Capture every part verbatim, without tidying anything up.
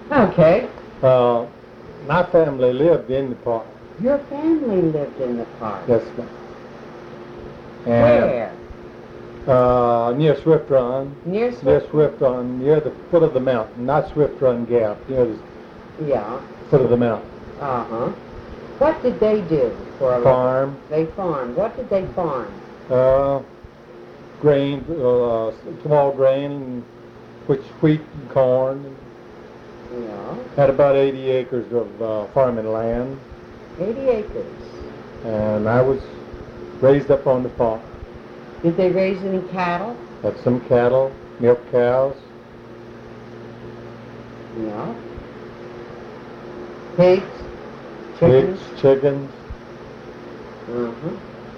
Okay. Uh, my family lived in the park. Your family lived in the park. Yes, ma'am. Where? Uh, near Swift Run. Near Swift Near Swift Run, near the foot of the mountain, not Swift Run Gap, near the Yeah. foot of the mountain. Uh-huh. What did they do for a Farm. living? They farmed. What did they farm? Uh, grain, uh, small grain, which wheat and corn. Yeah. Had about eighty acres of uh, farming land, eighty acres. and I was raised up on the farm. Did they raise any cattle? Had some cattle, milk cows. Yeah. Pigs? Chickens? Pigs, chickens. Uh-huh.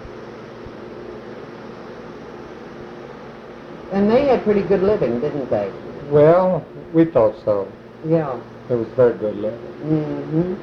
And they had pretty good living, didn't they? Well, we thought so. Yeah. It was very good living. Mm-hmm.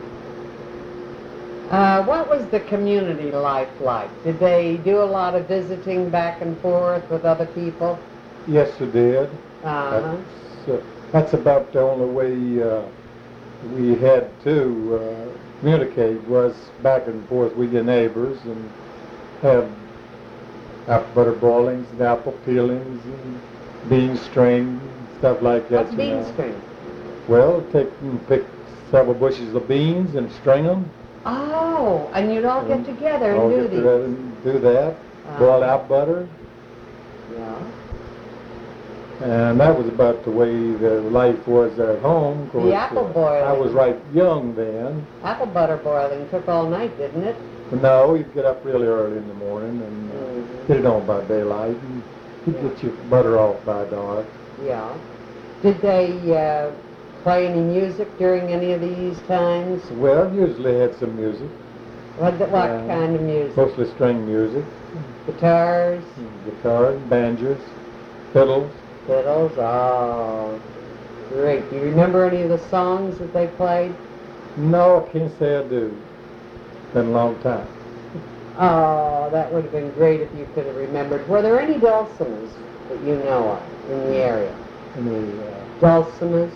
Uh, what was the community life like? Did they do a lot of visiting back and forth with other people? Yes, we did. Uh-huh. That's, uh, that's about the only way uh, we had to uh, communicate was back and forth with your neighbors and have apple butter boilings and apple peelings and bean string, stuff like that. What's you bean know. string? Well, take and pick several bushels of beans and string them. Oh, and you'd all get together and All do get these. together and do that. Uh, Boil apple butter. Yeah. And that was about the way the life was at home. Of course, The apple uh, boiling. I was right young then. Apple butter boiling took all night, didn't it? But no, you'd get up really early in the morning and uh, Mhm. get it on by daylight, and you'd Yeah. get your butter off by dark. Yeah. Did they uh, play any music during any of these times? Well, usually had some music, What, what Uh, kind of music? mostly string music, Guitars, guitar, banjos, fiddles. fiddles? Oh, great. Do you remember any of the songs that they played? No, I can't say I do. Been a long time. Oh, that would have been great if you could have remembered. Were there any dulcimers that you know of in the area? Any, uh, Dulcimers?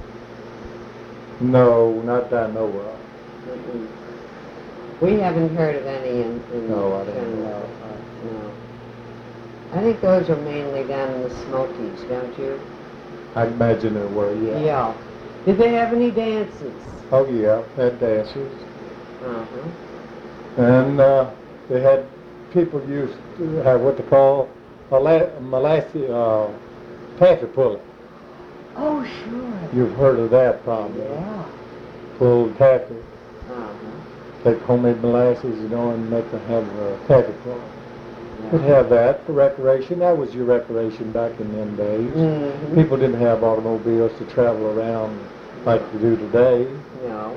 no, not that I know of. Mm-mm. We haven't heard of any in, in No, I didn't Shenandoah know. Park, no. I think those are mainly down in the Smokies, don't you? I imagine there were, yeah. Yeah. Did they have any dances? Oh, yeah, had dancers. Uh-huh. And uh, they had people used to have what they call mola- molasses, uh, taffy pulling. Oh, sure. You've heard of that probably. Yeah. Pull taffy, Uh-huh. take homemade molasses, you know, and make them have uh, taffy pulling. You'd Yeah. have that for recreation. That was your recreation back in them days. Mm-hmm. People didn't have automobiles to travel around like they do today. No.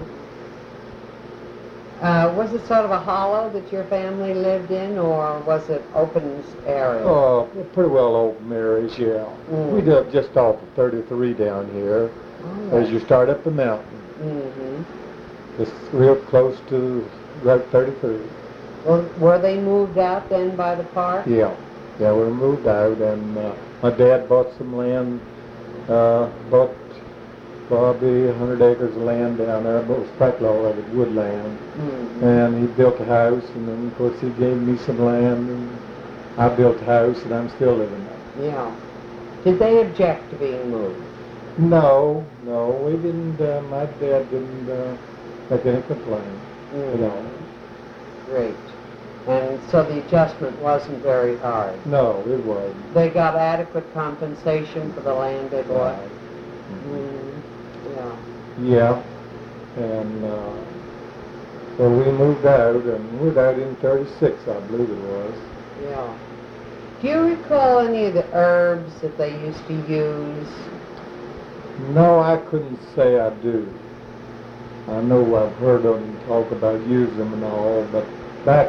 Uh, was it sort of a hollow that your family lived in, or was it open area? Oh, pretty well open areas, yeah. Mm. We live just off of thirty-three down here Oh, as you start up the mountain. Mm-hmm. It's real close to Route thirty-three. Well, were they moved out then by the park? Yeah, yeah, we moved out, and uh, my dad bought some land, uh, bought probably a hundred acres of land down there, but it was practically all of it woodland. Mm-hmm. And he built a house, and then of course he gave me some land, and I built a house, and I'm still living there. Yeah. Did they object to being moved? No, no, we didn't, uh, my dad didn't uh, make any complaint at all. Great. And so the adjustment wasn't very hard. No, it wasn't. They got adequate compensation for the land they bought? Right. Mm, yeah. Yeah, and uh, so we moved out, and we moved out in thirty-six, I believe it was. Yeah. Do you recall any of the herbs that they used to use? No, I couldn't say I do. I know I've heard them talk about using them and all, but back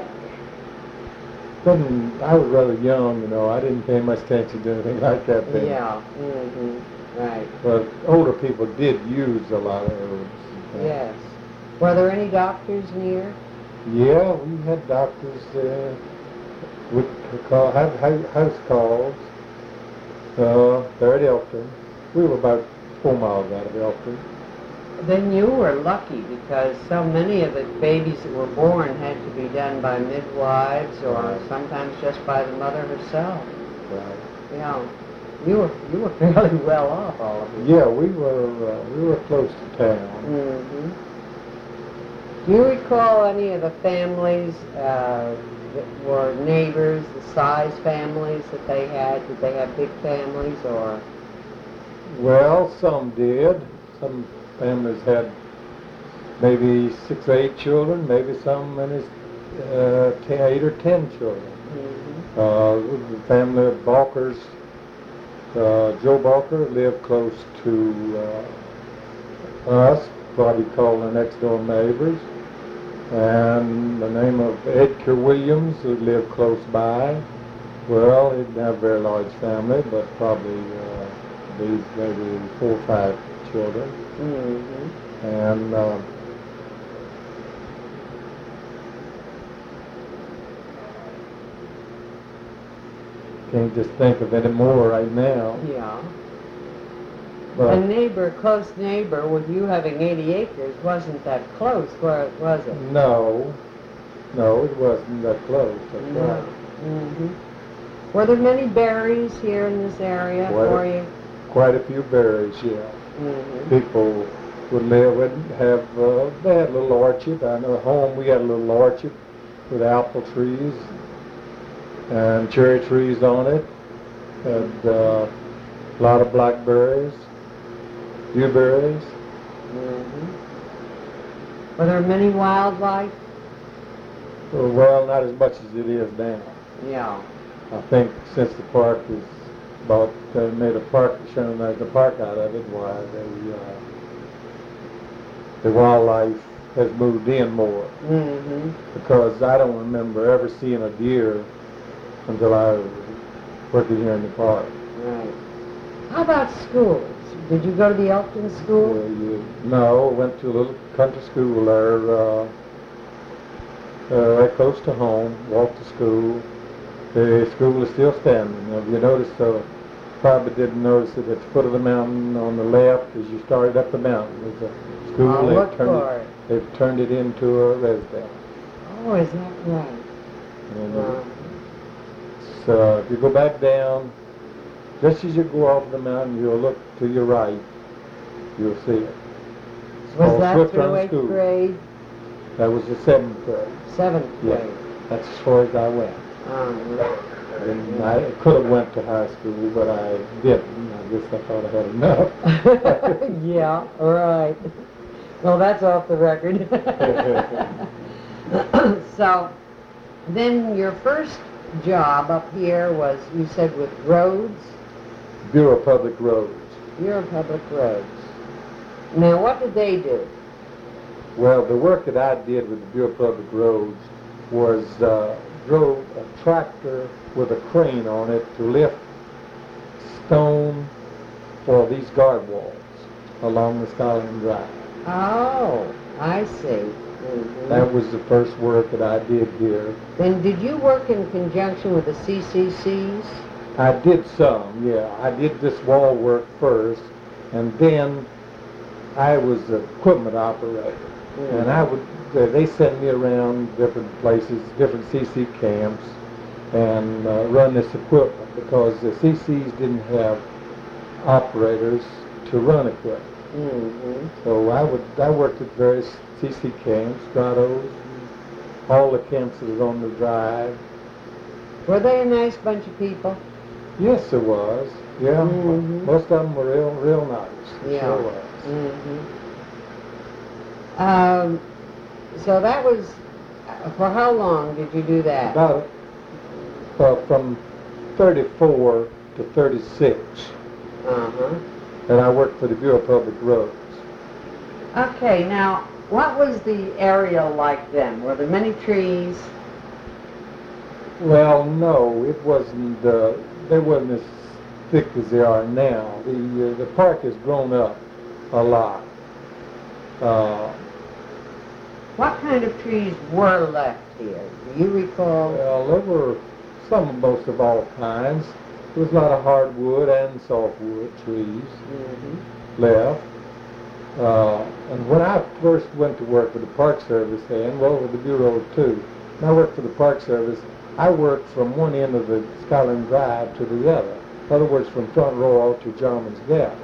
then I was rather young, you know. I didn't pay much attention to anything like that then. Yeah. Mm-hmm. Right. But older people did use a lot of herbs. Yes. Were there any doctors near? Yeah, we had doctors uh, would call have hou- house calls. Uh, there at Elkton. We were about four miles out of Elkton. Then you were lucky because so many of the babies that were born had to be done by midwives or Right. sometimes just by the mother herself. Right. You know, you were you were fairly well off, all of you. Yeah, we were uh, we were close to town. Mm-hmm. Do you recall any of the families uh, that were neighbors, the size families that they had? Did they have big families or? Well, some did. Some families had maybe six or eight children, maybe some many uh, ten, eight or ten children. Mm-hmm. Uh, the family of Balkers, uh, Joe Balker lived close to uh, us, what he called the next door neighbors, and the name of Edgar Williams, who lived close by. Well, he didn't have a very large family, but probably uh, these maybe four or five children. Mm-hmm. And uh, can't just think of any more right now. Yeah. But A neighbor, close neighbor, with you having eighty acres, wasn't that close, wa- was it? no, no, it wasn't that close. That's No. right. Mm-hmm. Were there many berries here in this area Quite a- for you? Quite a few berries, yeah. Mm-hmm. People would live and have, uh, they had a little orchard. I know at home we had a little orchard with apple trees and cherry trees on it, and uh, a lot of blackberries, blueberries. Mm-hmm. Were there many wildlife? Well, not as much as it is now. Yeah. I think since the park is about, they made a park, shown as a park out of it, why they, uh, the wildlife has moved in more. Mm-hmm. Because I don't remember ever seeing a deer until I was working here in the park. Right. How about schools? Did you go to the Elkton Uh, School? you, no, went to a little country school there, uh, uh, right close to home, walked to school. The school is still standing. If you notice, uh, probably didn't notice it at the foot of the mountain on the left as you started up the mountain. There's a school. I'll They've look turned for it, it. They've turned it into a residence. Oh, is that right? And, Uh, So if you go back down, just as you go off the mountain, you'll look to your right, you'll see it. It's was called that Swift through Run eighth School. grade? That was the seventh grade. Seventh Yeah. grade? That's as far as I went. Uh-huh. And I could have went to high school, but I didn't. I guess I thought I had enough. Yeah, all right. Well, that's off the record. So, then your first job up here was, you said, with roads? Bureau of Public Roads. Bureau of Public Roads. Now, what did they do? Well, the work that I did with the Bureau of Public Roads was uh, drove a tractor with a crane on it to lift stone for these guard walls along the Skyline Drive. Oh, I see. Mhm. That was the first work that I did here. Then did you work in conjunction with the C C Cs? I did some, yeah. I did this wall work first, and then I was the equipment operator. Mhm. And I would, they they sent me around different places, different C C camps, and uh, run this equipment because the C Cs didn't have operators to run equipment. Mm-hmm. So I would, I worked at various C C camps, grottos, all the camps that was on the drive. Were they a nice bunch of people? Yes, it was. Yeah, Mhm. most of them were real, real nice. It Yeah. Sure was. Mm-hmm. Um, so that was, uh, for how long did you do that? About uh, from thirty-four to thirty-six, Uh-huh. and I worked for the Bureau of Public Roads. Okay, now, what was the area like then? Were there many trees? Well, no, it wasn't. Uh, they wasn't as thick as they are now. The uh, the park has grown up a lot. Uh, What kind of trees were left here? Do you recall? well, there were some, most of all kinds. There was a lot of hardwood and softwood trees Mhm. left. Uh, and when I first went to work with the Park Service, and well, with the Bureau too, when I worked for the Park Service, I worked from one end of the Skyland Drive to the other. In other words, from Front Royal to Jarman's Gap.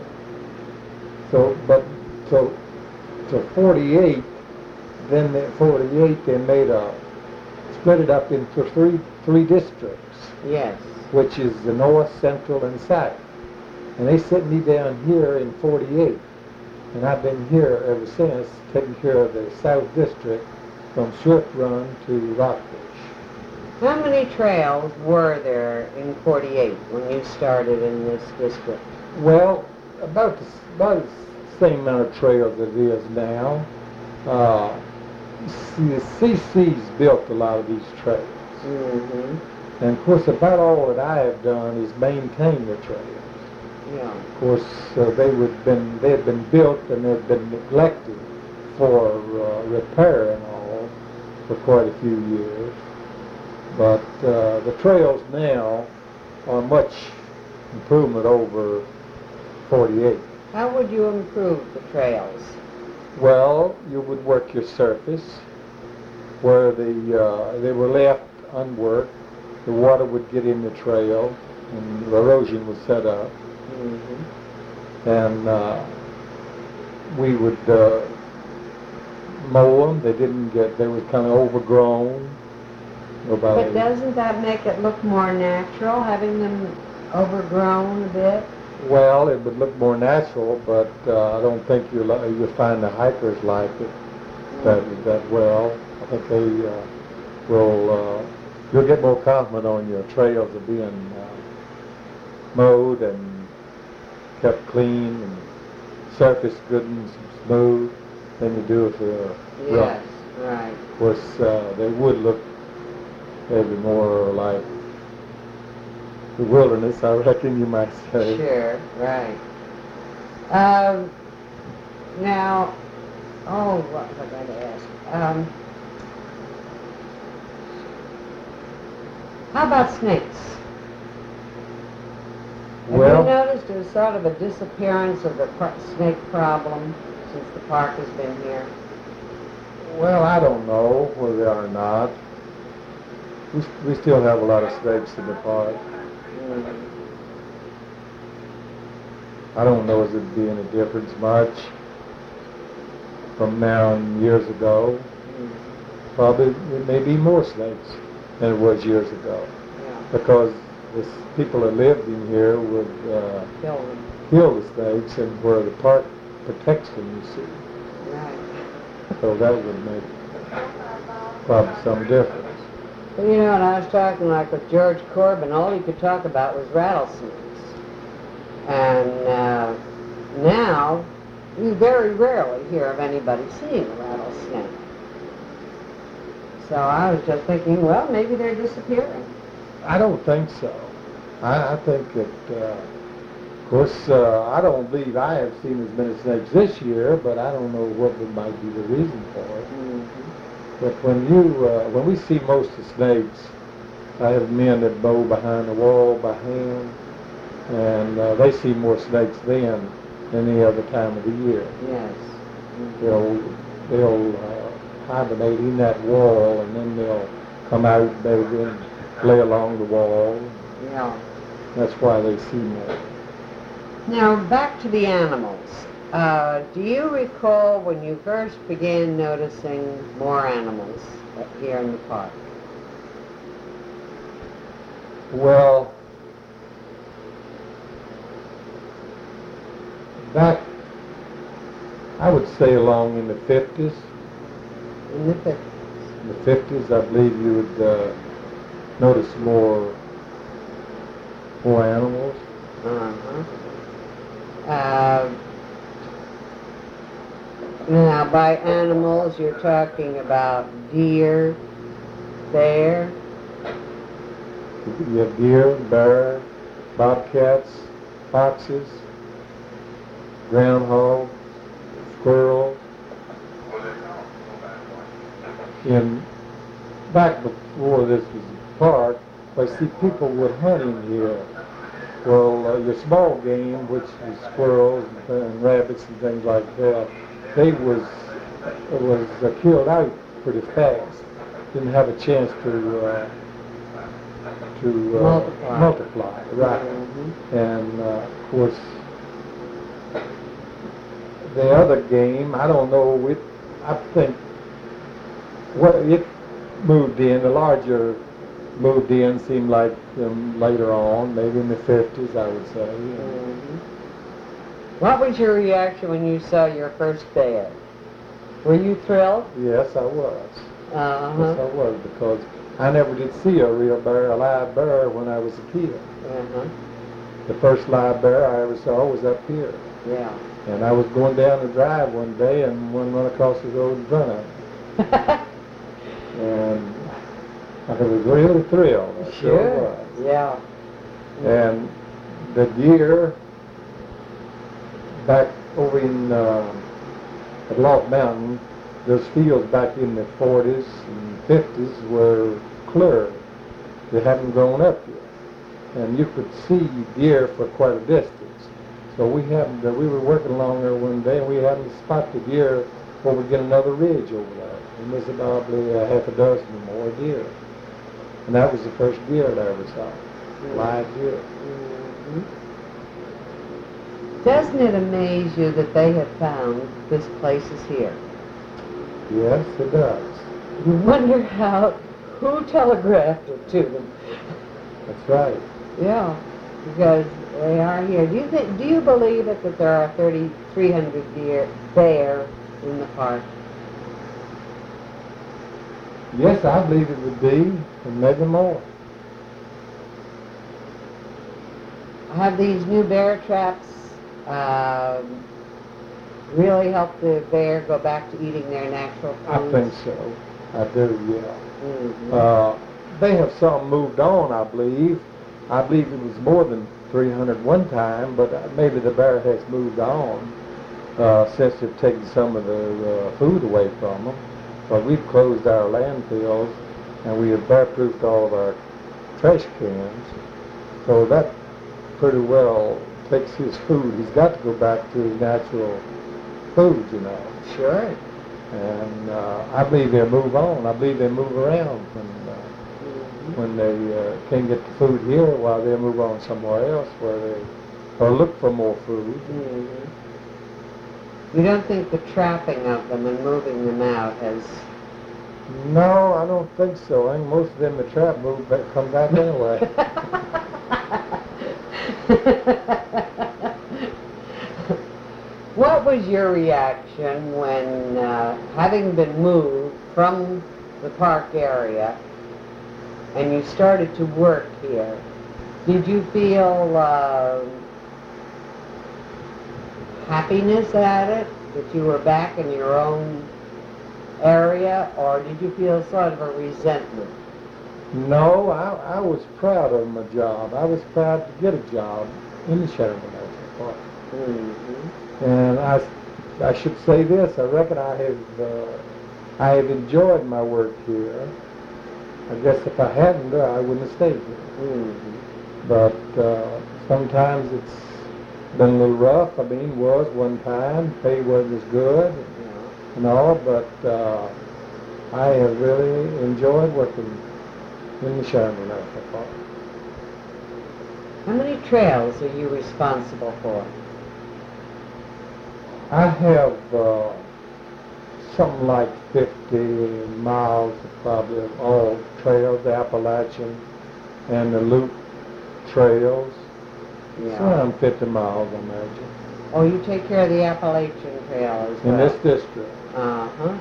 So, but so to forty-eight, then at forty-eight they made a split it up into three three districts. Yes. Which is the North, Central, and South. And they sent me down here in forty-eight, and I've been here ever since, taking care of the South District from Short Run to Rockbridge. How many trails were there in forty-eight when you started in this district? Well, about the, about the same amount of trails as it is now. Uh, the C C's built a lot of these trails. Mm-hmm. And of course, about all that I have done is maintain the trails. Yeah. Of course, uh, they would been they had been built and they'd been neglected for uh, repair and all for quite a few years. But uh, the trails now are much improvement over forty-eight. How would you improve the trails? Well, you would work your surface where the uh, they were left unworked. The water would get in the trail and erosion was set up. Mm-hmm. And uh, we would uh, mow them. They didn't get, they were kind of overgrown. Nobody. But doesn't that make it look more natural, having them overgrown a bit? Well, it would look more natural, but uh, I don't think you'll, you'll find the hikers like it that, Mm-hmm. that well. I think they uh, will, uh, you'll get more confident on your trails of being uh, mowed and kept clean and surface good and smooth than you do if they're rough. Yes, right. Of course, uh, they would look maybe more like the wilderness, I reckon you might say. Sure, right. Um, now, oh, what was I going to ask? Um, how about snakes? Have Well, you noticed there's sort of a disappearance of the par- snake problem since the park has been here? well, I don't know whether they are or not. We, we still have a lot of snakes in the park. Mm. I don't know if it'd be any difference much from now and years ago. Mm. Probably it may be more snakes than it was years ago Yeah, because the s- people that lived in here would uh, kill them. kill the snakes, and where the park protects them, you see. Right. So that would make probably some difference. Well, you know, and I was talking like with George Corbin, all he could talk about was rattlesnakes. And uh, now, you very rarely hear of anybody seeing a rattlesnake. So I was just thinking, well, maybe they're disappearing. I don't think so. I, I think that, uh, of course, uh, I don't believe I have seen as many snakes this year, but I don't know what would might be the reason for it. Mm-hmm. But when you, uh, when we see most of snakes, I have men that mow behind the wall by hand, and uh, they see more snakes then than any other time of the year. Yes. Mm-hmm. They'll, they'll uh, hibernate in that wall, and then they'll come out maybe and lay along the wall. Yeah. That's why they see more. Now, back to the animals. Uh, do you recall when you first began noticing more animals here in the park? Well, back, I would say along in the fifties. In the fifties. In the fifties, I believe you would uh, notice more, more animals. Uh-huh. Uh, now, by animals, you're talking about deer, bear. You have deer, bear, bobcats, foxes, groundhog, squirrel. In back before this was a park, I see people would hunt in here. Well, uh, your small game, which is squirrels and, and rabbits and things like that, they was was uh, killed out pretty fast. Didn't have a chance to uh, to uh, Multiply. multiply, right? Mhm. And uh, of course, the other game, I don't know. It, I think what it moved in, the larger moved in, seemed like um, later on, maybe in the fifties, I would say. Mhm. What was your reaction when you saw your first bear? Were you thrilled? Yes, I was. Uh-huh. Yes, I was, because I never did see a real bear, a live bear, when I was a kid. Uh-huh. The first live bear I ever saw was up here. Yeah. And I was going down the drive one day, and one run across the road in front of me. And I was really thrilled. I sure Sure. was. Yeah. And the deer back over in uh, at Loft Mountain, those fields back in the forties and fifties were clear. They hadn't grown up yet. And you could see deer for quite a distance. So we happened to, we were working along there one day, and we happened to spot the deer over against another ridge over there. And there's probably a half a dozen or more deer. And that was the first deer that I ever saw, live deer. Mhm. Doesn't it amaze you that they have found this place is here? Yes, it does. You wonder how, who telegraphed it to them. That's right. Yeah, because they are here. Do you think? Do you believe it that there are thirty-three hundred deer there in the park? Yes, I believe it would be, and maybe more. Have these new bear traps um, really helped the bear go back to eating their natural foods? I think so. I do, yeah. Mhm. Uh, they have some moved on, I believe. I believe it was more than three hundred one time, but uh, maybe the bear has moved on uh, since they've taken some of the uh, food away from them. But we've closed our landfills, and we have bear-proofed all of our trash cans. So that pretty well takes his food. He's got to go back to his natural food, you know. Sure. And uh, I believe they'll move on. I believe they move around when uh, Mhm. when they uh, can't get the food here, while they move on somewhere else where they or look for more food. Mhm. You don't think the trapping of them and moving them out has... No, I don't think so. I think most of them the trap move back, come back anyway. What was your reaction when, uh, having been moved from the park area and you started to work here, did you feel uh, happiness at it, that you were back in your own area, or did you feel sort of a resentment? No, I, I was proud of my job. I was proud to get a job in the Shenandoah National Park. Mm-hmm. And I, I should say this, I reckon I have, uh, I have enjoyed my work here. I guess if I hadn't, uh, I wouldn't have stayed here. Mm-hmm. But uh, sometimes it's been a little rough. I mean, was one time, pay wasn't as good Yeah. and all, but uh, I have really enjoyed working in the Shenandoah National Park. How many trails are you responsible for? I have uh, something like fifty miles of probably of all trails, the Appalachian and the Loop trails. It's around fifty miles, I imagine. Oh, you take care of the Appalachian Trail as well? In this district. Uh-huh.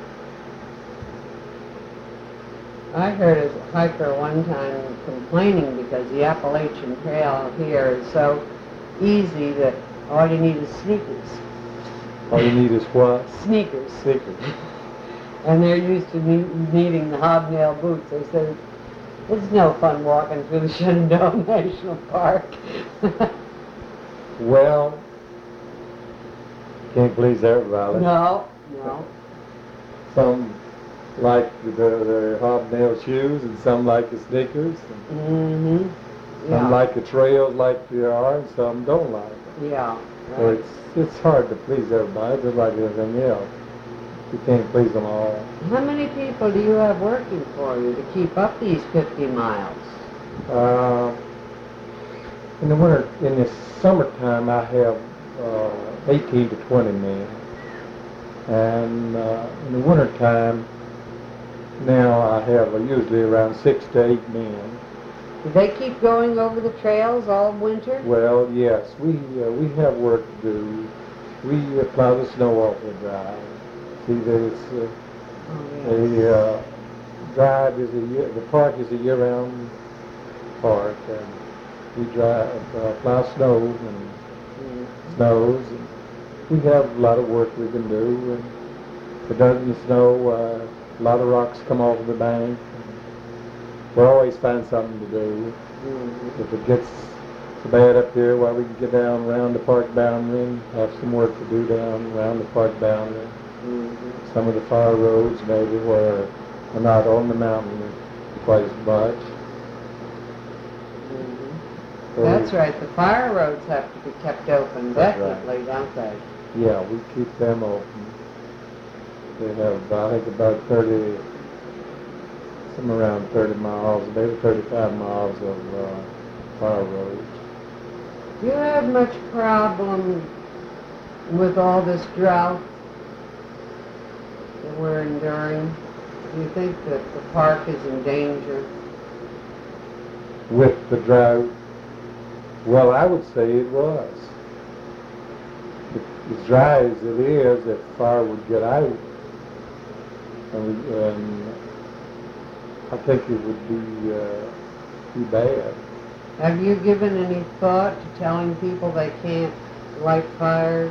I heard a hiker one time complaining because the Appalachian Trail here is so easy that all you need is sneakers. All you need is what? Sneakers. Sneakers. And they're used to ne- needing the hobnail boots. They said, it's no fun walking through the Shenandoah National Park. Well, can't please everybody. No, no. Some like the, the hobnail shoes, and some like the sneakers, and Mm-hmm. some Yeah. like the trails like they are, and some don't like them. Yeah. So right. it's it's hard to please everybody, just like everything else. You can't please them all. How many people do you have working for you to keep up these fifty miles? Uh, in the winter, in the summertime, I have uh, eighteen to twenty men, and uh, in the wintertime, now I have uh, usually around six to eight men. Do they keep going over the trails all winter? Well, yes, we uh, we have work to do. We uh, plow the snow off the drive. See, there's uh, Oh, yes. a uh, drive is a year, the park is a year-round park, and we drive uh, plow snow and Mhm. snows. And we have a lot of work we can do. And if it doesn't snow, uh, a lot of rocks come off the bank. We always find something to do. Mhm. If it gets so bad up there, well, we can get down around the park boundary and have some work to do down around the park boundary. Mhm. Some of the fire roads maybe where we're not on the mountain quite as much. Mhm. So, That's right. The fire roads have to be kept open, That's right. definitely, don't they? Yeah, we keep them open. They have, I think, about thirty, some around thirty miles, maybe thirty-five miles of uh, fire roads. Do you have much problem with all this drought that we're enduring? Do you think that the park is in danger? With the drought, well, I would say it was. As dry as it is, if fire would get out, and, and I think it would be uh, be bad. Have you given any thought to telling people they can't light fires?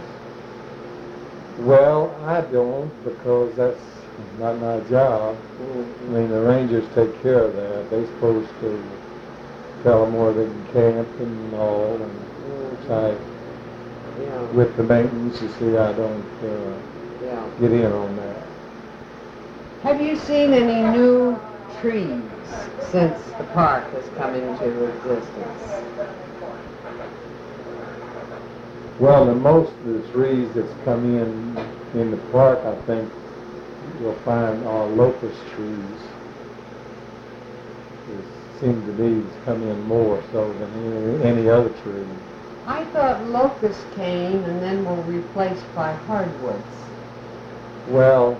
Well, I don't, because that's not my job. I mean, the rangers take care of that. They're supposed to tell them where they can camp and all, and Mhm. I, Yeah, with the maintenance, you see, I don't uh, yeah. get in on that. Have you seen any new trees since the park has come into existence? Well, the most of the trees that's come in in the park, I think you'll find are locust trees. It seems to me to come in more so than any, any other tree. I thought locusts came and then were replaced by hardwoods. Well,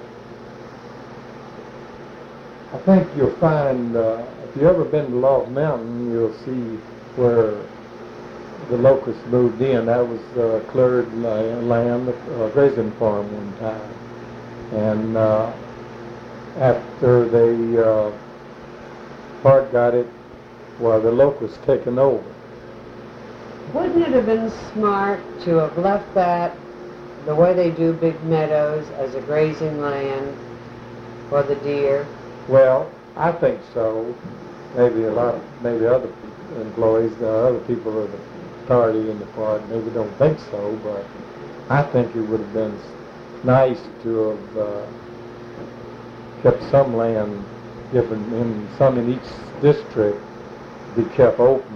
I think you'll find, uh, if you've ever been to Lost Mountain, you'll see where the locusts moved in. That was uh, cleared la- land, uh, grazing farm one time. And uh, after they, uh, park got it, well, the locusts taken over. Wouldn't it have been smart to have left that the way they do Big Meadows as a grazing land for the deer? Well, I think so. Maybe a lot, maybe other employees, uh, other people of the authority in the park maybe don't think so, but I think it would have been nice to have uh, kept some land different, in some in each district, be kept open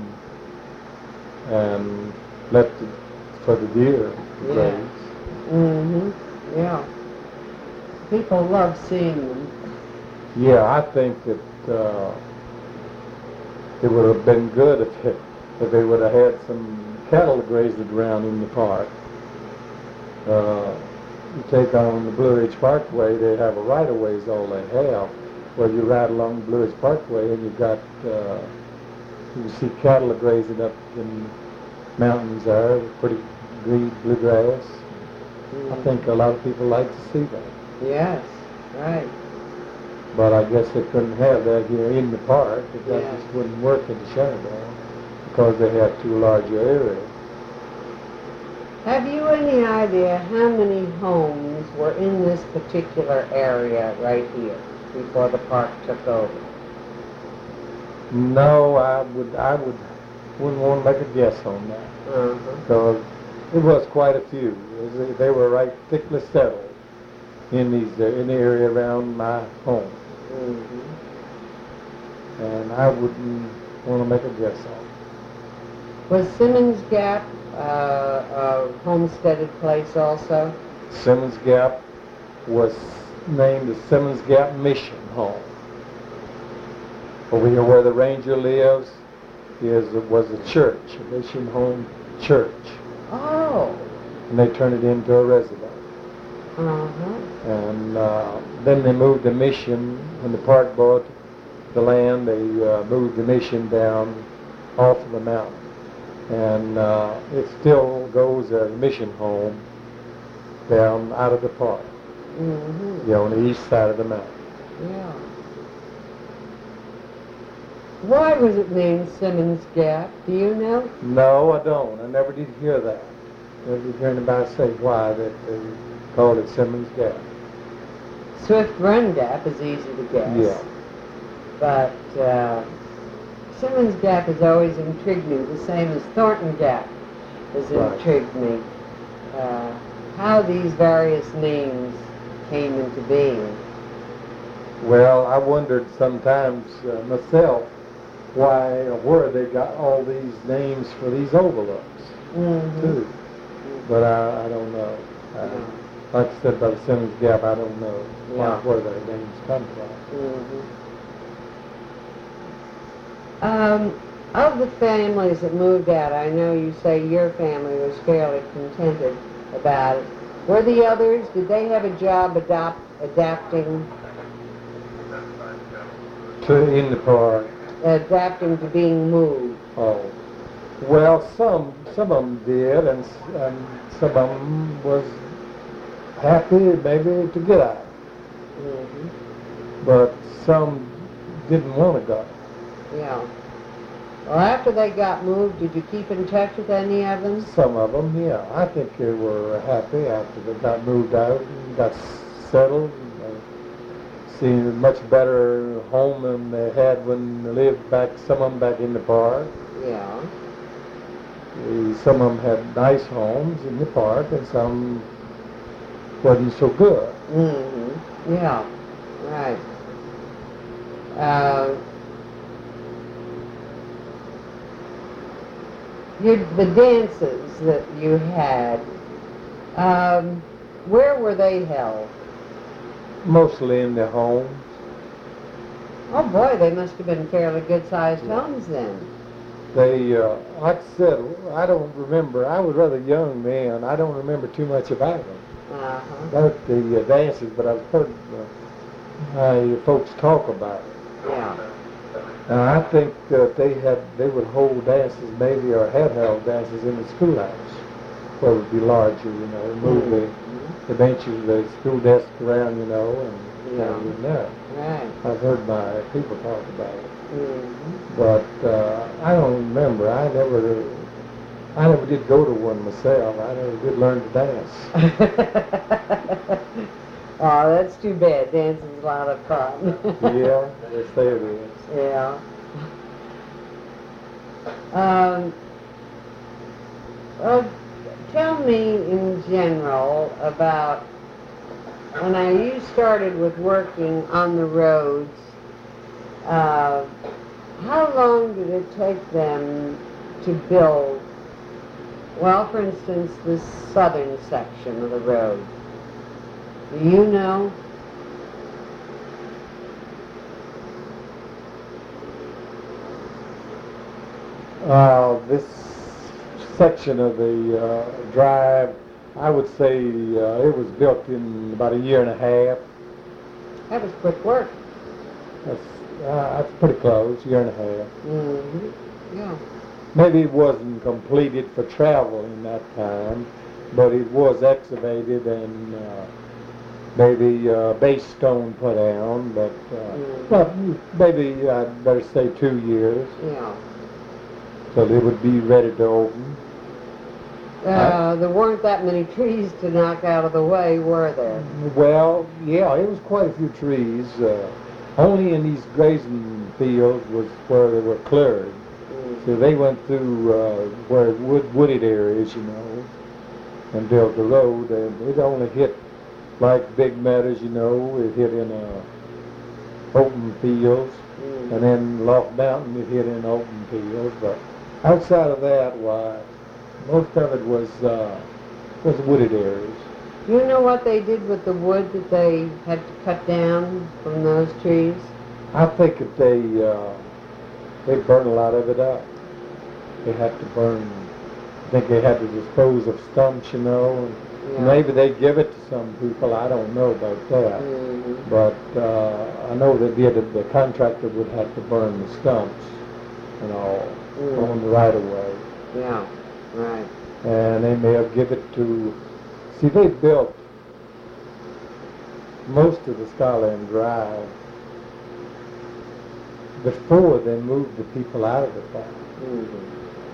and left it for the deer to Yeah. graze. Mm-hmm. Yeah. People love seeing them. Yeah, I think that uh, it would have been good if it, if they would have had some cattle grazing around in the park. Uh, you take on the Blue Ridge Parkway, they have a right-of-way is all they have. Where you ride along the Blue Ridge Parkway and you've got, uh, you see cattle grazing up in mountains there, pretty green bluegrass. I think a lot of people like to see that. Yes, right. But I guess they couldn't have that here in the park. It that Yeah. just wouldn't work in the Shenandoah because they have too large an area. Have you any idea how many homes were in this particular area right here before the park took over? No, I would, I would, wouldn't want to make a guess on that. Uh-huh. Because it was quite a few. It was- They were right thickly settled in these, uh, in the area around my home. Mm-hmm. And I wouldn't want to make a guess on it. Was Simmons Gap uh, a homesteaded place also? Simmons Gap was named the Simmons Gap Mission Home. Over here where the ranger lives is was a church, a mission home church. Oh. And they turned it into a residence. Uh-huh. And uh, then they moved the mission, when the park bought the land, they uh, moved the mission down off of the mountain. And uh, it still goes as a mission home down out of the park, Mm-hmm. you know, on the east side of the mountain. Yeah. Why was it named Simmons Gap? Do you know? No, I don't. I never did hear that. Never did hear anybody say why that they called it Simmons Gap. Swift Run Gap is easy to guess. Yeah. But uh, Simmons Gap has always intrigued me, the same as Thornton Gap has Right. intrigued me. Uh, how these various names came into being. Well, I wondered sometimes uh, myself why or where they got all these names for these overlooks, Mm-hmm. too. But I, I don't know. I, Yeah. Like I said about Simmons Gap, I don't know why, Yeah. where their names come from. Mm-hmm. Um, of the families that moved out, I know you say your family was fairly contented about it. Were the others, did they have a job adopt, adapting, To in the park. adapting to being moved? Oh, well, some some of them did, and, s- and some of them was happy maybe to get out, Mm-hmm. but some didn't want to go. Yeah. Well, after they got moved, did you keep in touch with any of them? Some of them, yeah, I think they were happy after they got moved out and got settled. And they seen a much better home than they had when they lived back. Some of them back in the park. Yeah. The- Some of them had nice homes in the park, and some wasn't so good. Mm-hmm. Yeah. Right. Uh, your, the dances that you had, um, where were they held? Mostly in the homes. Oh boy, they must have been fairly good-sized homes then. They, uh, like I said, I don't remember. I was rather young then. I don't remember too much about them, Uh-huh. about the uh, dances, but I've heard uh, my folks talk about it. Yeah. And I think that they had, they would hold dances maybe, or had held dances in the schoolhouse, where it would be larger, you know, move the, the benches, the school desk around, you know, and Yeah. have it there. Right. I've heard my people talk about it. Mm-hmm. But uh, I don't remember. I never, I never did go to one myself. I never did learn to dance. Oh, that's too bad. Dancing's a lot of fun. Yeah, they say it is. Yeah. Um, well, tell me in general about when I, you started with working on the roads. Uh, how long did it take them to build, well, for instance, the southern section of the road? Do you know? Uh, this section of the uh, drive, I would say uh, it was built in about a year and a half. That was quick work. That's, uh, that's pretty close, year and a half. Mm-hmm. Yeah. Maybe it wasn't completed for travel in that time, but it was excavated and uh, maybe uh, base stone put down, but uh, Mm. well, maybe I'd better say two years, Yeah. so they would be ready to open. Uh, there weren't that many trees to knock out of the way, were there? Well, yeah, it was quite a few trees. Uh, only in these grazing fields was where they were cleared. Mm. So they went through uh, where wood, wooded areas, you know, and built the road, and it only hit like big meadows, you know. It hit in uh, open fields, Mm. and then Loft Mountain it hit in open fields. But outside of that, why, most of it was uh, was wooded areas. Do you know what they did with the wood that they had to cut down from those trees? I think that they uh, they burned a lot of it up. They had to burn. I think they had to dispose of stumps, you know. And Yeah. maybe they give it to some people. I don't know about that. Mhm. But uh, I know they did it. The contractor would have to burn the stumps and all Mm. on the right of way. Yeah, right. And they may have given it to. See, they built most of the Skyland Drive before they moved the people out of the park. Mhm.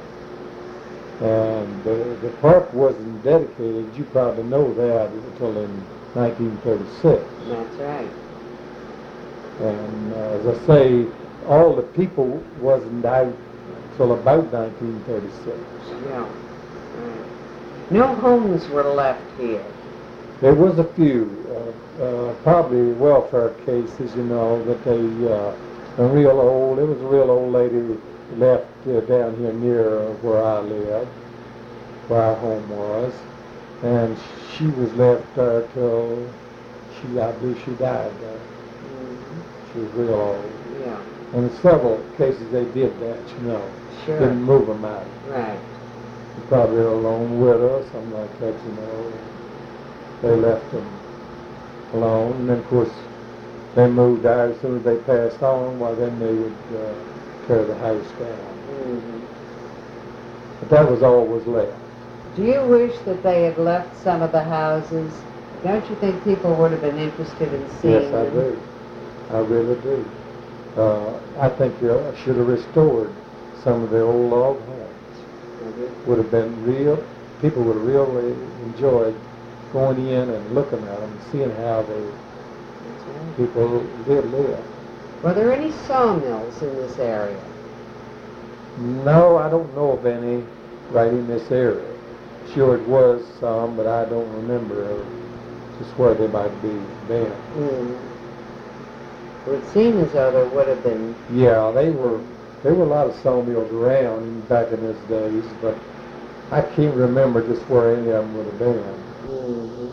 And the, the park wasn't dedicated, you probably know that, until in nineteen thirty-six. That's right. And uh, as I say, all the people wasn't out till about nineteen thirty-six. Yeah. Right. No homes were left here. There was a few, uh, uh, probably welfare cases, you know, that they, uh, a real old, it was a real old lady left uh, down here near uh, where I lived, where our home was, and she was left there till she, I believe she died there. Mhm. She was real old. Yeah. And in several cases they did that, you know, Sure. didn't move them out. Right. Probably a lone widow, something like that, you know. They left them alone, and then of course they moved out as soon as they passed on. Well, then they would uh, tear the house down. Mhm. But that was all was left. Do you wish that they had left some of the houses? Don't you think people would have been interested in seeing Yes, I them? do. I really do. Uh, I think uh, I should have restored some of the old log homes. Mhm. Would have been real. People would have really enjoyed going in and looking at them, and seeing how they That's right. people did live. Were there any sawmills in this area? No, I don't know of any right in this area. Sure it was some, but I don't remember just where they might be then. Mm. It would seem as though there would have been. Yeah, they were, there were a lot of sawmills around back in those days, but I can't remember just where any of them would have been. Mhm.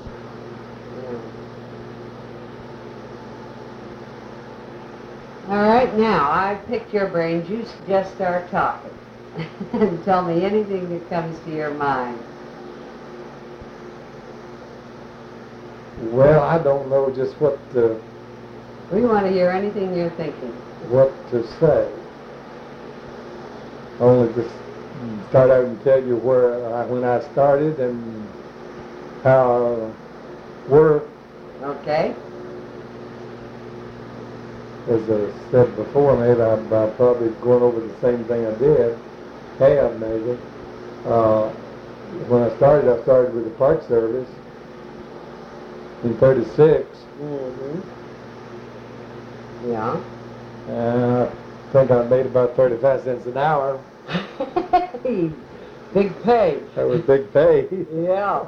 Yeah. All right, now I've picked your brains. You just start talking and tell me anything that comes to your mind. Well, I don't know just what to, We want to hear anything you're thinking. what to say. Only just start out and tell you where I, when I started and how I worked. Okay? As I said before, maybe I'm uh, probably going over the same thing I did, have maybe. Uh, when I started, I started with the Park Service in thirty-six, Mm-hmm. Yeah. and I think I made about thirty-five cents an hour. Big pay. That was big pay. Yeah.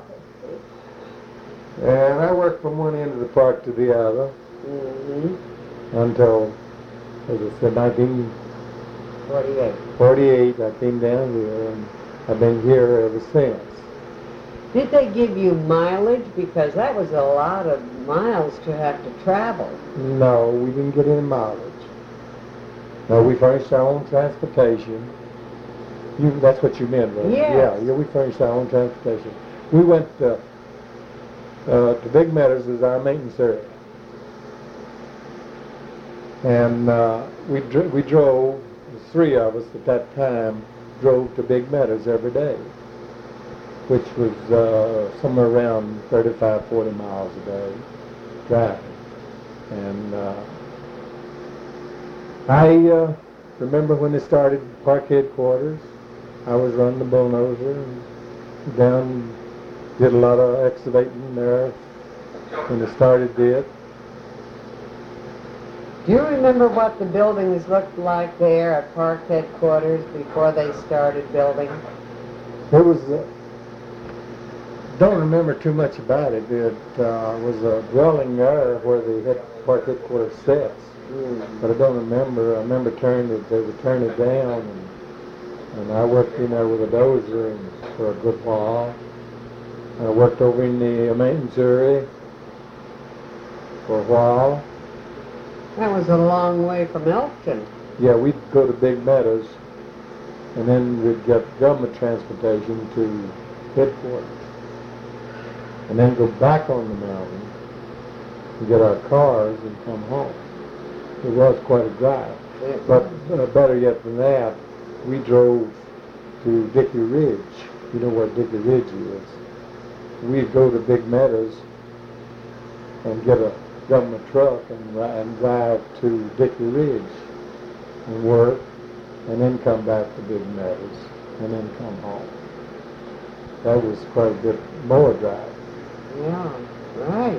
And I worked from one end of the park to the other Mm-hmm. until, as I said, nineteen forty-eight. forty-eight, I came down here, and I've been here ever since. Did they give you mileage? Because that was a lot of miles to have to travel. No, we didn't get any mileage. No, we furnished our own transportation. You, that's what you meant, right? Yes. Yeah, yeah, we furnished our own transportation. We went uh, uh, to Big Meadows as our maintenance area. And uh, we, dr- we drove, the three of us at that time, drove to Big Meadows every day, which was uh, somewhere around thirty-five, forty miles a day driving. And uh, I uh, remember when they started park headquarters, I was running the bulldozer and down, did a lot of excavating there when they started it. Do you remember what the buildings looked like there at Park Headquarters before they started building? It was, uh, don't remember too much about it. It uh, was a dwelling there where the head, park headquarters sits. Mm. But I don't remember. I remember turning it, they would turn it down, and And I worked in there with a dozer and for a good while. I worked over in the maintenance area for a while. That was a long way from Elkton. Yeah, we'd go to Big Meadows, and then we'd get government transportation to headquarters, and then go back on the mountain and get our cars and come home. It was quite a drive. But uh, better yet than that, we drove to Dickey Ridge. You know where Dickey Ridge is. We'd go to Big Meadows and get a government truck and, and drive to Dickey Ridge and work, and then come back to Big Meadows, and then come home. That was quite a bit more drive. Yeah, right.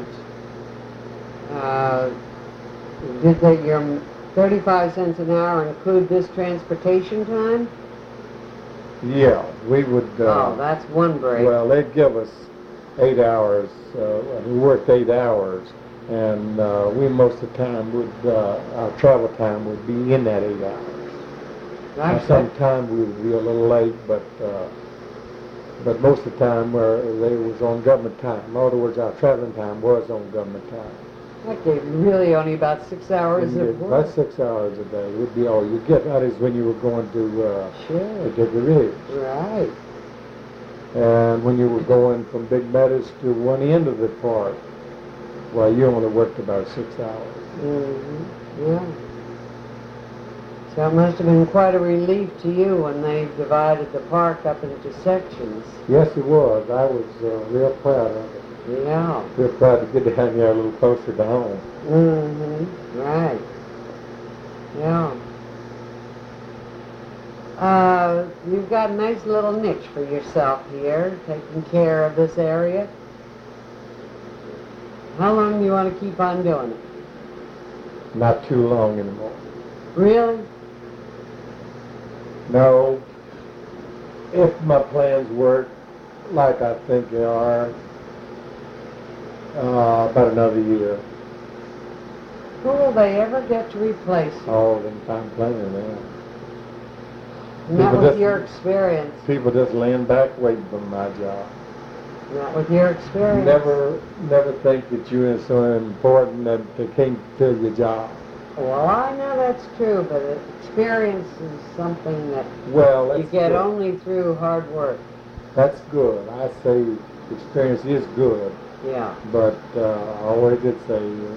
Uh, did they, your thirty-five cents an hour include this transportation time? Yeah, we would... Uh, oh, that's one break. Well, they'd give us eight hours. Uh, we worked eight hours, and uh, we most of the time would, uh, our travel time would be in that eight hours. Now, sometimes we would be a little late, but uh, but most of the time where they was on government time. In other words, our traveling time was on government time. That gave you really only about six hours of work. About six hours a day would be all you get. That is when you were going to uh, sure. to Dickey Ridge. Right. And when you were going from Big Meadows to one end of the park, well, you only worked about six hours. Mm-hmm. Yeah. So it must have been quite a relief to you when they divided the park up into sections. Yes, it was. I was uh, real proud of it. Yeah. Real proud to get down there a little closer to home. Mm-hmm. Right. Yeah. Uh, you've got a nice little niche for yourself here, taking care of this area. How long do you want to keep on doing it? Not too long anymore. Really? No. If my plans work like I think they are, uh, about another year. Who will they ever get to replace you? Oh, then I'm planning now. Not People with just- your experience. People just laying back waiting for my job. Not with your experience. Never, never think that you're so important that they can't fill your job. Well, I know that's true, but experience is something that Well, that's you get good. only through hard work. That's good. I say experience is good, Yeah. but uh, I always did say uh,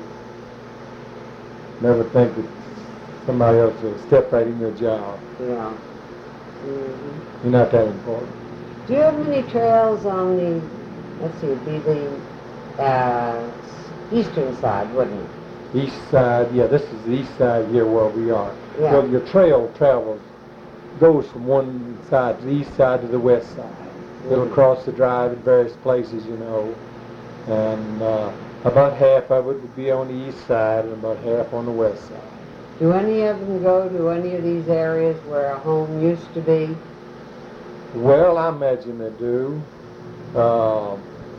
never think that somebody else will step right in your job. Yeah. Mm-hmm. You're not that important. Do you have many trails on the, let's see, it'd be the uh, eastern side, wouldn't it? East side, yeah, this is the east side here where we are. Yeah. Well, your trail travels, goes from one side to the east side to the west side. It'll Mhm. cross the drive in various places, you know, and uh, about half of it would be on the east side and about half on the west side. Do any of them go to any of these areas where a home used to be? Well, I imagine they do. Uh,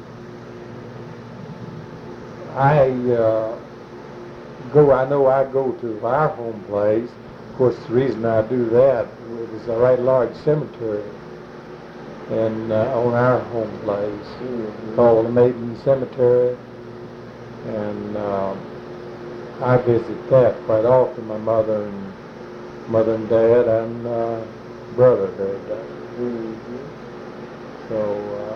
I uh, go, I know I go to our home place. Of course, the reason I do that is a right large cemetery and uh, on our home place Mm-hmm. called the Maiden Cemetery, and uh, I visit that quite often. My mother and mother and dad and uh, brother did that. Mm-hmm. So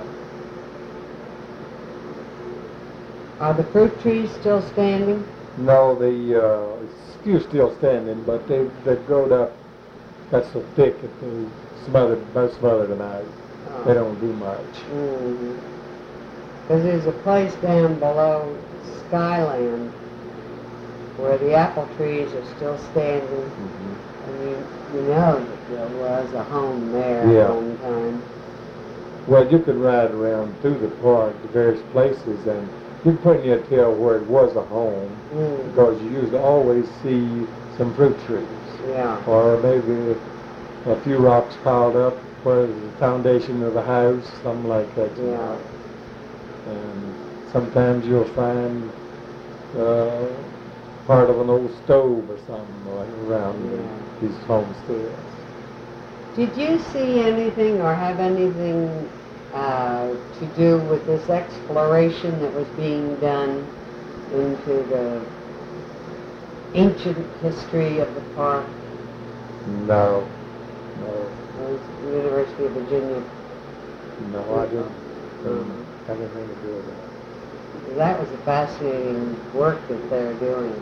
uh, Are the fruit trees still standing? no, the uh, it's few still standing, but they they growed up. Got so thick that they smothered, about smothered them out. They don't do much. Mm-hmm. Because there's a place down below Skyland where the apple trees are still standing, Mm-hmm. and you, you know that there was a home there Yeah. at one time. Well, you could ride around through the park to various places, and you couldn't yet tell where it was a home Mm. because you used to always see some fruit trees, Yeah. or maybe a few rocks piled up where the foundation of the house, something like that. You Yeah. know. And sometimes you'll find uh, part of an old stove or something like around Yeah. these homesteads. Did you see anything or have anything uh, to do with this exploration that was being done into the ancient history of the park? No, no, It was the University of Virginia. no, I didn't um, have anything to do with that. That was a fascinating work that they're doing.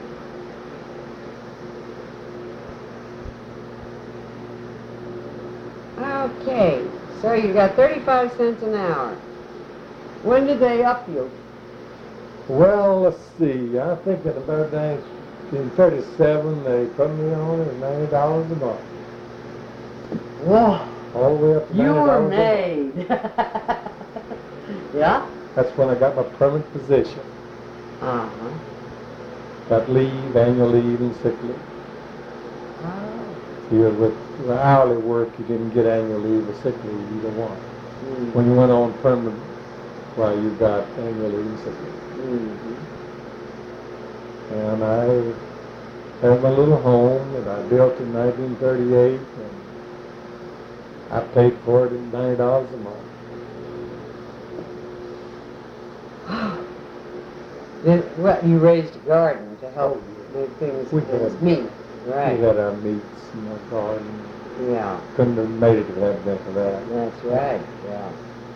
Okay, so you got thirty-five cents an hour. When did they up you? Well, let's see. I think in about nineteen thirty-seven they put me on at ninety dollars a month. Whoa, All the way up to you ninety were dollars a month. made. Yeah? That's when I got my permanent position. Uh-huh. Got leave, annual leave, and sick leave. Oh. You with the hourly work, you didn't get annual leave or sick leave, either one. Mm. When you went on permanent, well, you got annual leave and sick leave. Mm-hmm. And I had my little home that I built in nineteen thirty-eight, and I paid for it at ninety dollars a month. Then, what, you raised a garden to help Oh, make things We things had- meet, right? We had our meats in our garden. Yeah, Couldn't have made it if it hadn't been for that. that's right, yeah.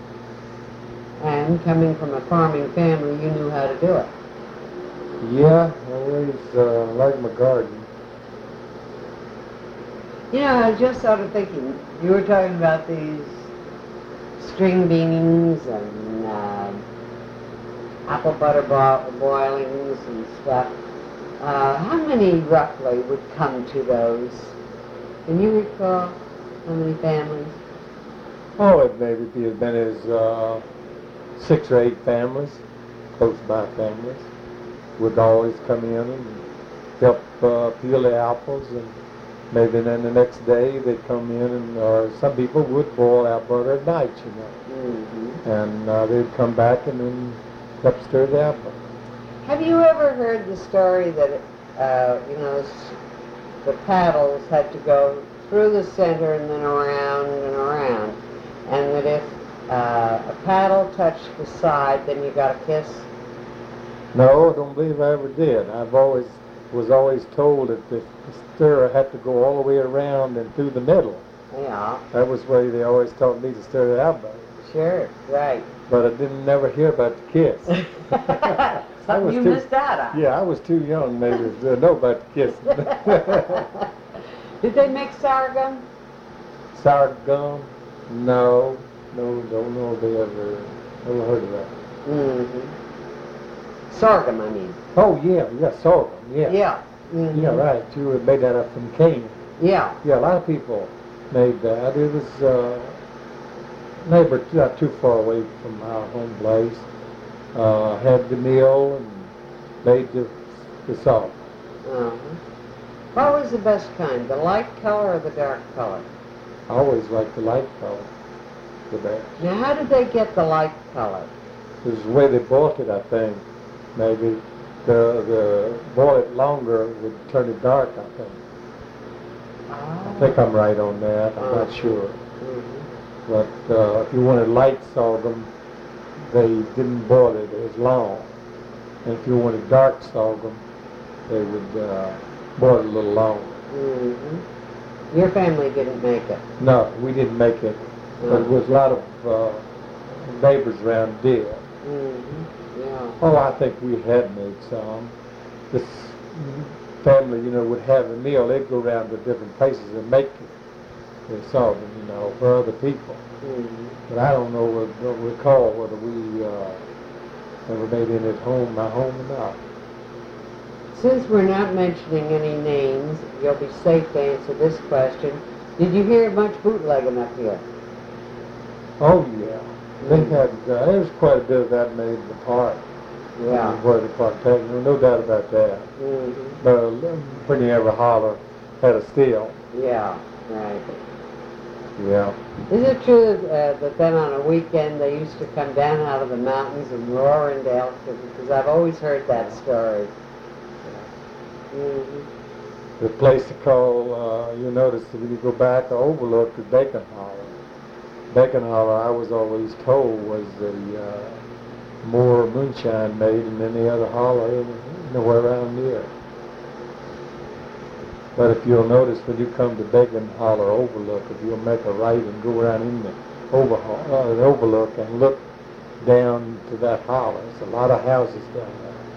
And coming from a farming family, you knew how to do it. Yeah, I always uh, liked my garden. You know, I was just sort of thinking, you were talking about these string beans and uh, apple butter bo- boilings and stuff. Uh, how many roughly would come to those? Can you recall how many families? Oh, it maybe be as many as uh, six or eight families, close by families, would always come in and help uh, peel the apples, and maybe then the next day they'd come in, and or some people would boil apple butter at night, you know, Mm-hmm. and uh, they'd come back and then help stir the apple. Have you ever heard the story that, uh, you know, s- the paddles had to go through the center and then around and around, and that if uh, a paddle touched the side, then you got a kiss? No, I don't believe I ever did. I've always was always told that the stir had to go all the way around and through the middle. Yeah, That was the way they always taught me to stir the apple. sure, right. But I didn't never hear about the kiss. I Something was you too- missed out on. Yeah, I was too young maybe to know about the kiss. Did they make sorghum? Sour gum? No, no, don't know if they ever, ever heard of that. Mm-hmm. Sorghum, I mean. Oh yeah, yeah, sorghum, yeah. Yeah. Mhm. Yeah, right. You had made that up from cane. Yeah. Yeah, a lot of people made that. It was uh, neighbor not too far away from our home place. Uh, had the mill and made the, the salt. Uh-huh. What was the best kind, the light color or the dark color? I always liked the light color the best. Now, how did they get the light color? It was the way they boiled it, I think. Maybe the the boil it longer would turn it dark, I think. Oh. I think I'm right on that. I'm Uh-huh. not sure. Mhm. But uh, if you wanted light sorghum, they didn't boil it as long. And if you wanted dark sorghum, they would uh, boil it a little longer. Mhm. Your family didn't make it. No, we didn't make it. But there was a lot of uh, neighbors around did. Mhm. Yeah. Oh, I think we had made some. This family, you know, would have a meal. They'd go around to different places and make the sorghum, you know, for other people. Mhm. But I don't know, don't recall whether we uh, ever made it at home, my home or not. Since we're not mentioning any names, you'll be safe to answer this question. Did you hear much bootlegging up here? Oh yeah, they had. Uh, there was quite a bit of that made in the park. Yeah. Where the park taken, no, no doubt about that. Mhm. But uh, pretty every holler had a steel. Yeah. Right. Yeah. Is it true uh, that then on a weekend they used to come down out of the mountains and roar into Elkton? Because I've always heard that story. Mhm. The place to call, uh, you notice that when you go back, the Overlook is Bacon Holler. Bacon Holler, I was always told, was the uh, more moonshine made than any other holler nowhere around here. But if you'll notice, when you come to Bacon Holler Overlook, if you'll make a right and go around in the, overhaul, uh, the Overlook and look down to that holler, there's a lot of houses down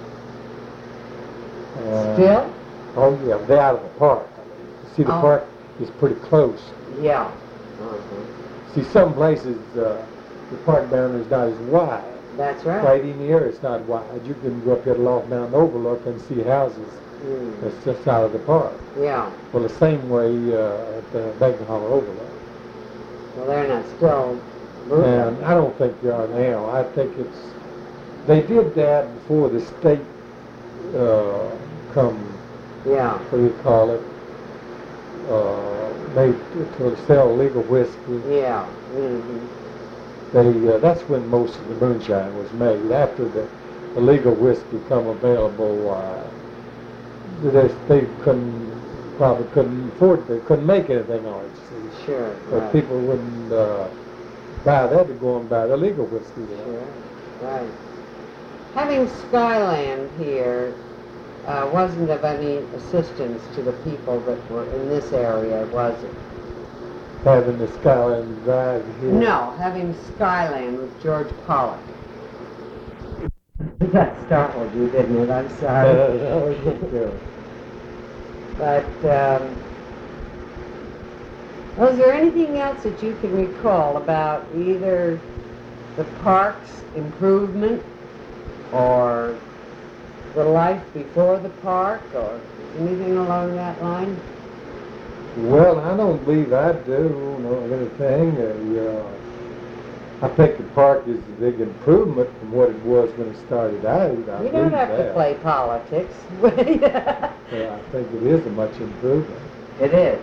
there. And, Still? Oh, yeah, they're out of the park. You see, the Oh. park is pretty close. Yeah. Uh-huh. See, some places, uh, the park down there is not as wide. That's right. Right in here, it's not wide. You can go up here to Loft Mountain Overlook and see houses Mm. that's just out of the park. Yeah. Well, the same way uh, at the Bacon Holler Overlook. Well, they're not still moving. And I don't think they are now. I think it's, they did that before the state uh, come, Yeah. what do you call it, uh, made to sell legal whiskey. Yeah. Mm-hmm. They, uh, that's when most of the moonshine was made. After the, the legal whiskey come available, uh, they, they couldn't, probably couldn't afford, they couldn't make anything on it. See? Sure. But Right. people wouldn't uh, buy that to go and buy the legal whiskey. There. Sure. Right. Having Skyland here uh, wasn't of any assistance to the people that were in this area, was it? Having the Skyland Drive here. No, having Skyland with George Pollock. That startled you, didn't it? I'm Uh, sorry. that was good. But, um, was there anything else that you can recall about either the park's improvement or the life before the park or anything along that line? Well, I don't believe I do know anything. Uh, I think the park is a big improvement from what it was when it started out. I You don't believe have that. to play politics. Yeah, I think it is a much improvement. It is,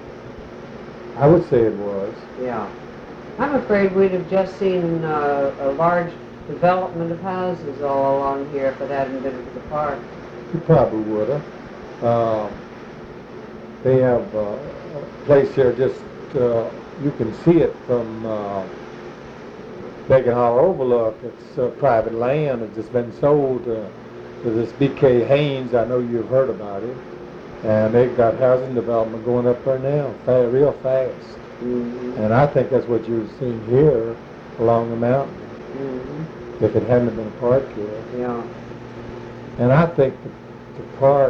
I would say it was. yeah. I'm afraid we'd have just seen uh, a large development of houses all along here if it hadn't been for the park. You probably would have. Um, they have uh, a place here just, uh, you can see it from uh, Bacon Holler Overlook. It's uh, private land. It's just been sold uh, to this B K Haynes. I know you've heard about it. And they've got housing development going up there now, fa- real fast. Mm-hmm. And I think that's what you've seen here along the mountain, Mm-hmm. if it hadn't been a park here. Yeah. And I think the, the park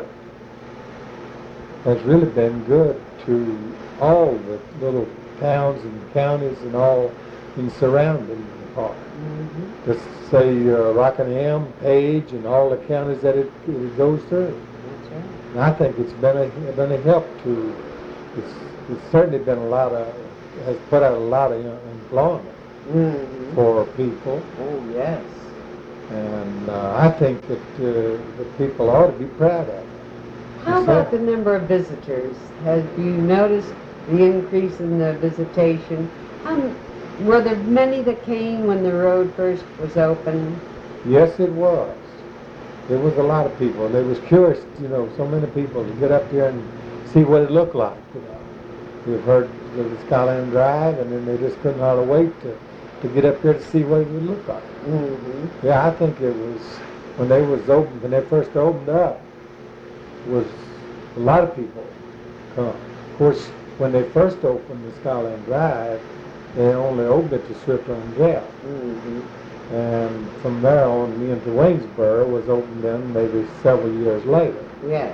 has really been good to all the little towns and counties and all in surrounding the park. Mm-hmm. Let's say uh, Rockingham, Page, and all the counties that it, it goes through. That's right. And I think it's been a been a help to. It's, it's certainly been a lot of has put out a lot of employment Mm-hmm. for people, Oh, yes. and uh, I think that uh, the people ought to be proud of it. How Yes, about sir. the number of visitors? Have you noticed the increase in the visitation? Um, were there many that came when the road first was open? Yes, it was. There was a lot of people. They was curious, you know, so many people to get up there and see what it looked like. You know, we've heard the Skyland Drive, and then they just couldn't hardly wait to, to get up there to see what it would look like. Mm-hmm. Yeah, I think it was when they was open, when they first opened up, was a lot of people come. Of course, when they first opened the Skyland Drive, they only opened it to Swifter and Gap. Mm-hmm. And from there on, me into Waynesboro was opened then maybe several years later. Yes.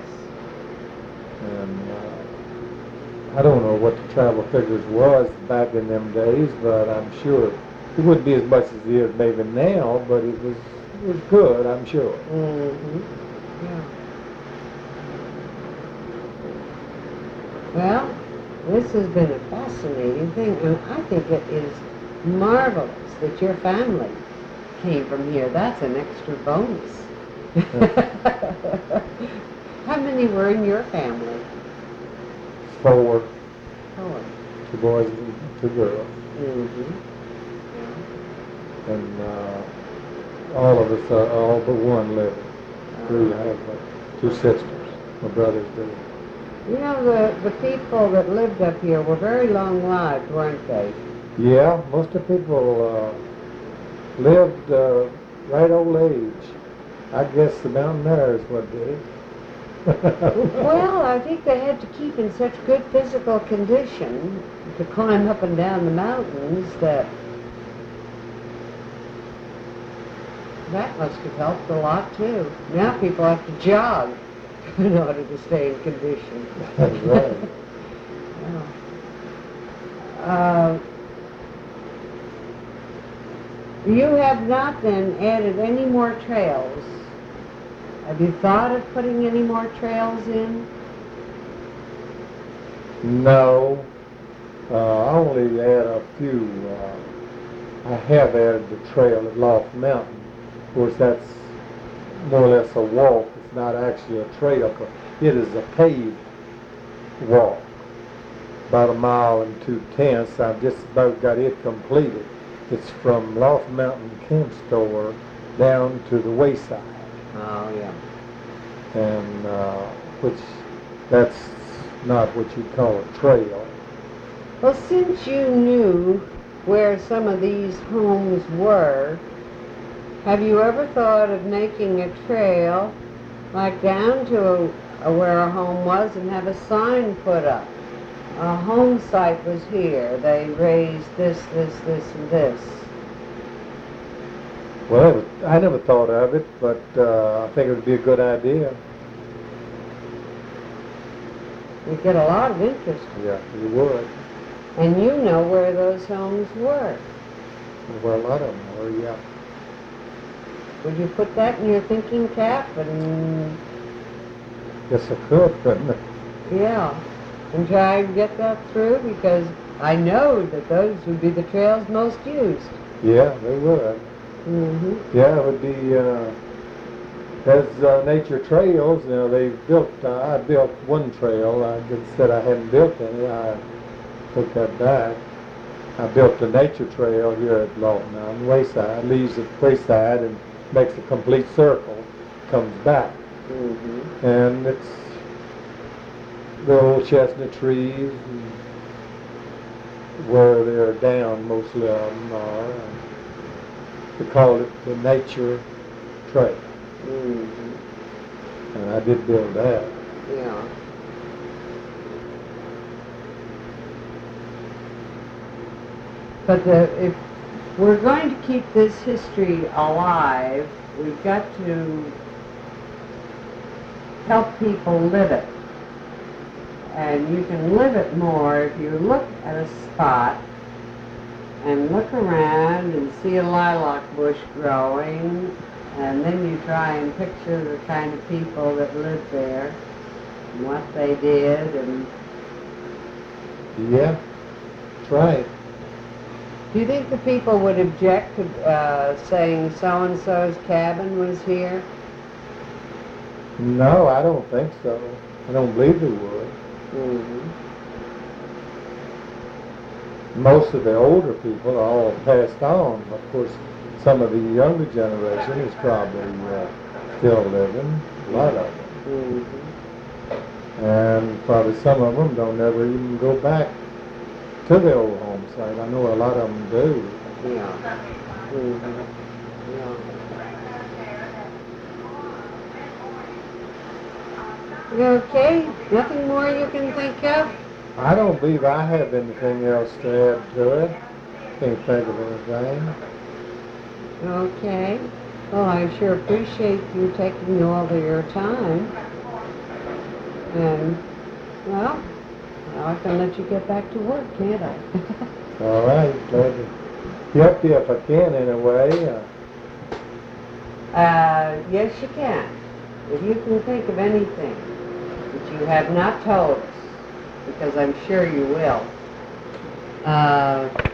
And uh, I don't know what the travel figures was back in them days, but I'm sure it wouldn't be as much as it is maybe now, but it was it was good, I'm sure. Mm-hmm. Yeah. Well, this has been a fascinating thing, and I think it is marvelous that your family came from here. That's an extra bonus. How many were in your family? Four, Four. two boys and two girls. Mm-hmm. And uh, all of us, uh, all but one living. Three, I have uh, two sisters, my brothers do. You know, the, the people that lived up here were very long-lived, weren't they? Yeah, most of the people uh, lived uh, right old age. I guess the mountain there is what did it. Well, I think they had to keep in such good physical condition to climb up and down the mountains that that must have helped a lot too. Now people have to jog in order to stay in condition. That's right. Yeah. Uh, you have not then added any more trails. Have you thought of putting any more trails in? No. Uh, I only add a few. Uh, I have added the trail at Loft Mountain. Of course, that's more or less a walk. It's not actually a trail, but it is a paved walk. About a mile and two-tenths. I've just about got it completed. It's from Loft Mountain Camp Store down to the wayside. Oh, yeah. And uh, which, that's not what you call a trail. Well, since you knew where some of these homes were, have you ever thought of making a trail, like down to a, a, where a home was, and have a sign put up? A home site was here. They raised this, this, this, and this. Well, I never thought of it, but uh, I think it would be a good idea. You'd get a lot of interest. Yeah, you would. And you know where those homes were. Well, a lot of them were, yeah. Would you put that in your thinking cap and... Yes, I could, couldn't I? Yeah. And try and get that through, because I know that those would be the trails most used. Yeah, they would. Mm-hmm. Yeah, it would be, uh, as uh, nature trails, you know, they built, uh, I built one trail. I just said I hadn't built any. I took that back. I built the nature trail here at Loft Mountain Wayside, leaves at Wayside and makes a complete circle, comes back. Mm-hmm. And it's the old chestnut trees, and where they're down, mostly of them are. We call it the nature trail. Mm-hmm. And I did build that. Yeah. But the, if we're going to keep this history alive, we've got to help people live it. And you can live it more if you look at a spot and look around and see a lilac bush growing, and then you try and picture the kind of people that lived there and what they did. And Yeah, that's right. do you think the people would object to uh, saying so-and-so's cabin was here? No, I don't think so. I don't believe they would. Mm-hmm. Most of the older people are all passed on. Of course, some of the younger generation is probably uh, still living, a lot of them. Mm-hmm. And probably some of them don't ever even go back to the old home site. I know a lot of them do. Yeah. Mm-hmm. Yeah. You okay? Nothing more you can think of? I don't believe I have anything else to add to it. Can't think of anything. Okay. Well, I sure appreciate you taking all of your time. And, well, now I can let you get back to work, can't I? All right, glad to help you if I can in a way. Uh, uh, yes, you can. If you can think of anything that you have not told us, because I'm sure you will. Uh,